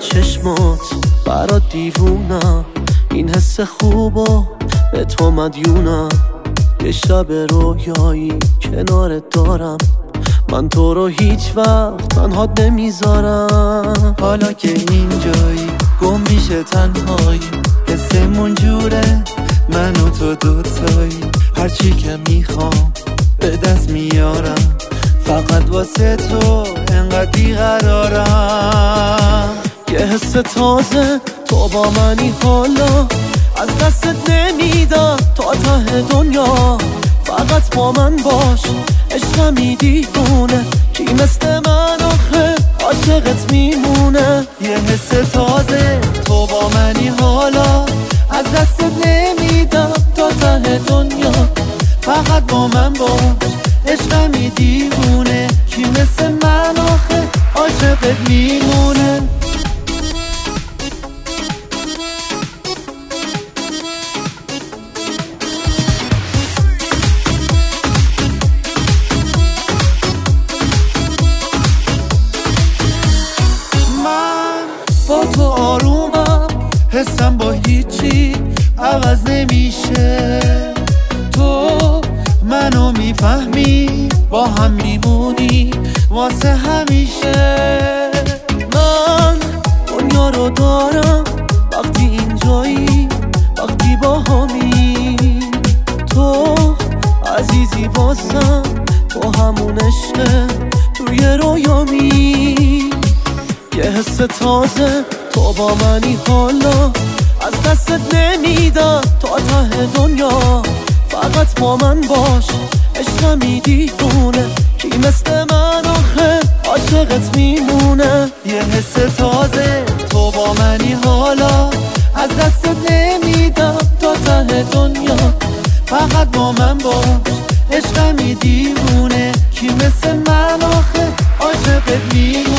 چشمات برات دیوونم، این حس خوبو به تو مدیونم. یه شب رویایی کنارت دارم، من تو رو هیچ وقت تنهات نمیذارم. حالا که اینجایی گم میشه تنهایی، حسمون جوره من و تو دوتایی. هرچی که میخوام به دست میارم، فقط واسه تو انقدر بیقرارم. یه حس تازه تو با منی، حالا از دستت نمیدم تا ته دنیا. فقط با من باش، عشقمی دیوونه، کی مثل من آخه عاشقت میمونه. یه حس تازه تو با منی، حالا از دستت نمیدم تا ته دنیا. فقط با من باش، عشقمی دیوونه، کی مثل من آخه عاشقت میمونه. با تو آرومم، حسم با هیچی عوض نمیشه. تو منو میفهمی، با هم میمونی واسه همیشه. من دنیا رو دارم وقتی اینجایی، وقتی با همی. تو عزیزی واسم، تو همون عشق توی رویامی. یه حس تازه تو با منی، حالا از دستت نمیدم تا ته دنیا. فقط با من باش، عشقمی دیوونه، کی مثل من آخه عاشقت میمونه. یه حس تازه تو با منی، حالا از دستت نمیدم تا ته دنیا. فقط با من باش، عشقمی دیوونه، کی مثل من آخه عاشقت میمونه.